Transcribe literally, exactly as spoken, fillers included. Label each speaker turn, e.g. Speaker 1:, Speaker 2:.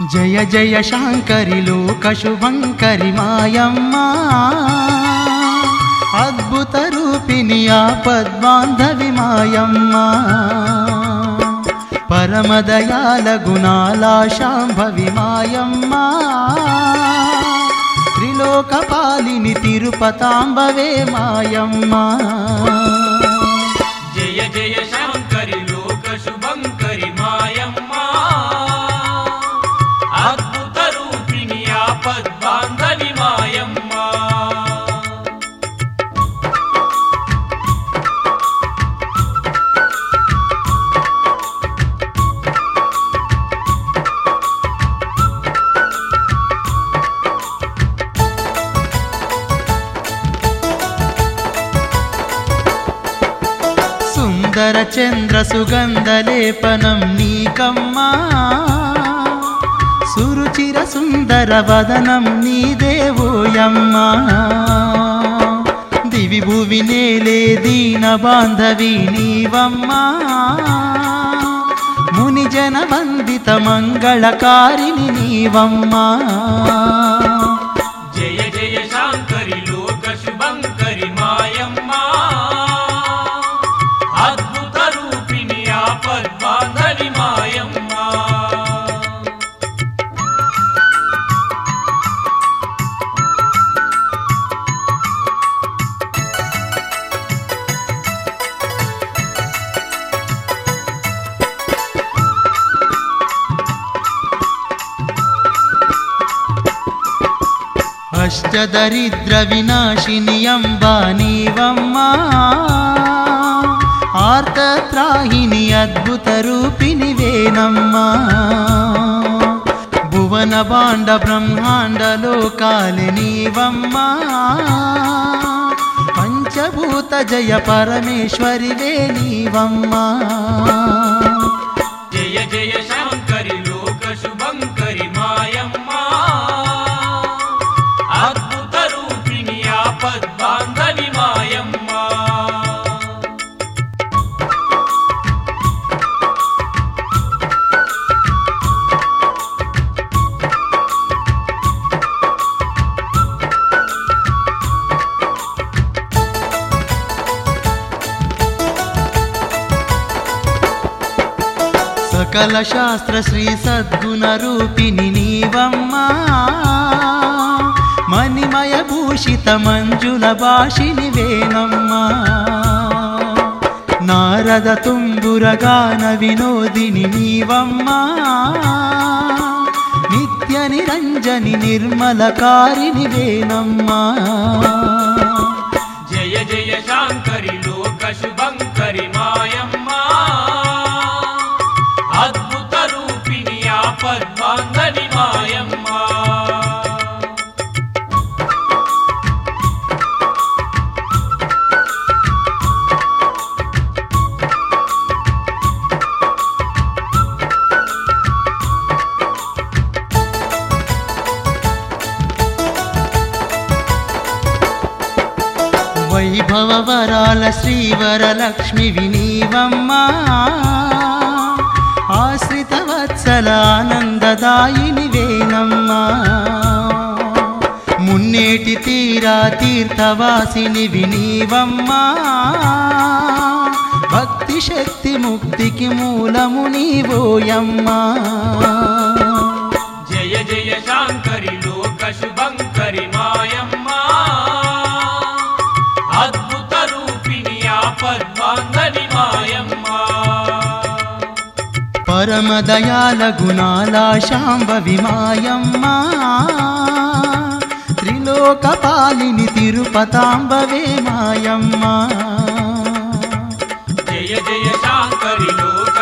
Speaker 1: జయ జయ శాంకరి లోక శుభంకరి మాయమ్మ అద్భుత రూపిణి ఆపద్బాంధవి మాయమ్మ పరమదయాల గుణాల శాంభవి మాయమ్మ త్రిలోకపాలిని తిరుపతాంబవే మాయమ్మ
Speaker 2: జయ జయ శాంకరి లోక శుభంకరి మాయమ్మ అద్భుత రూపిణి ఆపద్బాంధవి మాయమ్మ
Speaker 1: సుందర చంద్ర సుగంధలేపనం నీకమ్మా సురుచిర సుందర వదనం నీదేవోయమ్మా దివి భువి నేలే దీన బాంధవి నీవమ్మా ముని జన వందిత మంగళకారిణి నీవమ్మా
Speaker 2: జయ జయ శాంకరి లోక శుభంకరి మాయమ్మ అద్భుత రూపిణి ఆపద్బాంధవి మాయమ్మ
Speaker 1: అష్టదరిద్ర వినాశిని అంబా నీవమ్మా ఆర్తత్రాహిని అద్భుత రూపిణి వేనమ్మా భువన బాండ బ్రహ్మాండ లోకాలి నీవమ్మా పంచభూత జయ పరమేశ్వరి వే నీవమ్మా
Speaker 2: జయ జయ శాంకరి లోక శుభంకరి మాయమ్మ అద్భుత రూపిణి ఆపద్బాంధవి మాయమ్మ సకల శాస్త్ర శ్రీ సద్గుణ రూపిణి నీవమ్మా మణిమయ భూషిత మంజుల భాషిని వేనమ్మా నారద తుంబుర గాన వినోదిని నీవమ్మా నిత్య నిరంజని నిర్మలకారిని వేనమ్మా జయ జయ శాంకరి లోక శుభంకరి మాయమ్మ అద్భుత రూపిణి ఆపద్బాంధవి మాయమ్మ
Speaker 1: వైభవ వరాల శ్రీవరలక్ష్మి వినీవమ్మా ఆశ్రిత వత్సల ఆనందదాయిని వేనమ్మా మున్నేటి తీరా తీర్థవాసిని వినీవమ్మా భక్తి శక్తి ముక్తికి మూలము నీవోయమ్మా
Speaker 2: జయ జయ శాంకరి లోక శుభంకరి మాయమ్మ అద్భుత రూపిణి ఆపద్బాంధవి మాయమ్మ
Speaker 1: పరమదయాల గుణాల శాంభవి మాయమ్మ త్రిలోకపాలిని తిరుపతాంబవే మాయమ్మ
Speaker 2: జయ జయ శాంకరి లోక